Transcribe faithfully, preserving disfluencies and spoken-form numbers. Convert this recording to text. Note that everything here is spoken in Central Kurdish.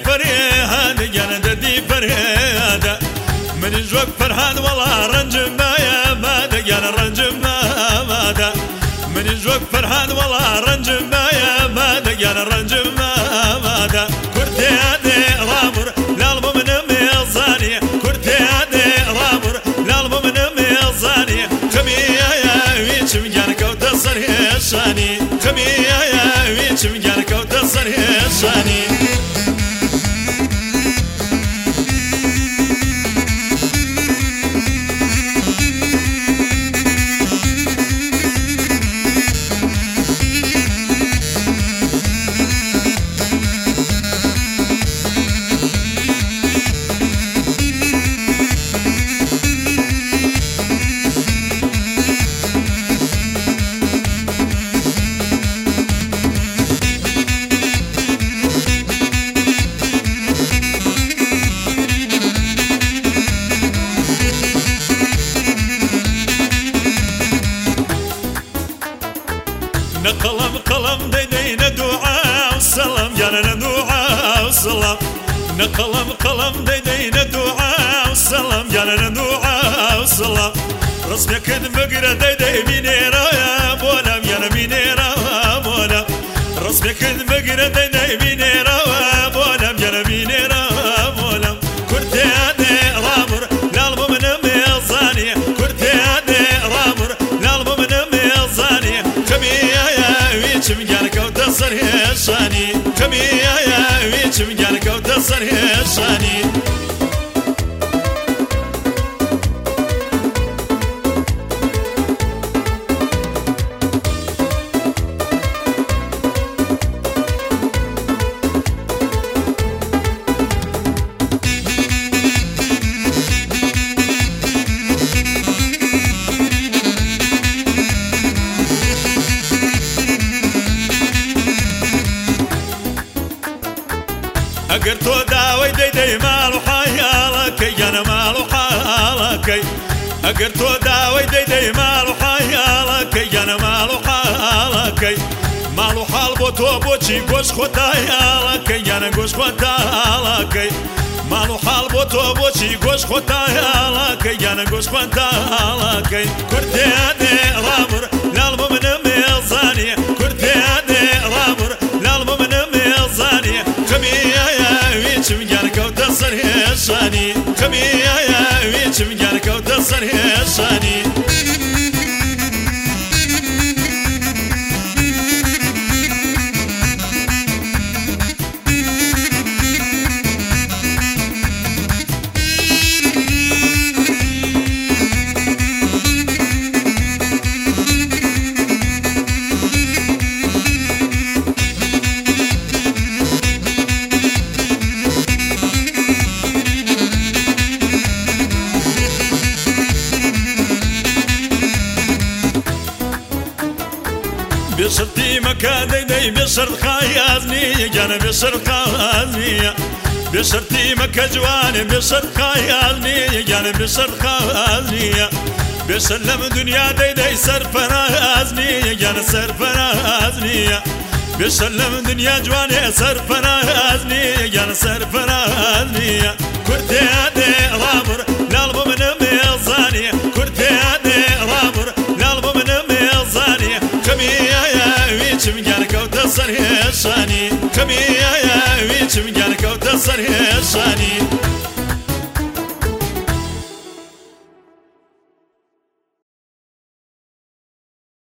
فريهاد جانا ددي فريهاد من جوك فرحان والله رنجم يا مادا جانا رنجم مادا من جوك فرحان والله رنجم يا مادا جانا رنجم مادا كرتي هادي رامر لالبو من ميزاني كرتي هادي رامر لالبو من ميزاني خمي يا ويشم جانا كوتا صريح شاني خمي يا ويشم جانا كوتا صريح شاني قلم قلم ديدينا دعاء والسلام جانا دعاء والسلام نقلم قلم ديدينا دعاء والسلام جانا دعاء والسلام رسمك المقرة ديدي مينيرا يا بولم يا مينيرا يا بولم رسمك المقرة ديدي مينيرا يا بولم يا مينيرا يا بولم كرتي هادي رامر لالبو من ميزاني كرتي هادي رامر لالبو من ميزاني خمي ويشم جانا كوتا صريح شاني خمي يا ويشم جانا كوتا صريح شاني اگر تو داوي ديدي مالو حيالك جانا مالو حالك اگر تو داوي ديدي مالو حيالك جانا مالو حالك مالو حال بو تو بوچي گوش خدايالك جانا گوش خدايالك مالو حال بو تو بوچي گوش خدايالك جانا گوش خدايالك كرتي هادي رامر لالبو من ميزاني كرتي هادي رامر لالبو من ميزاني خمي ويشم جانا كوتا صريح شاني خمي يا ويشم جانا كوتا صريح شاني بشرتي مكان ديدي بشرت خايزني جانا بشرت خايزني بشرتي مكا جواني بشرت خايزني جانا بشرت خايزني بسلم دنيا ديدي سرفرازني جانا سرفرازني بسلم دنيا جواني سرفرازني جانا سرفرازني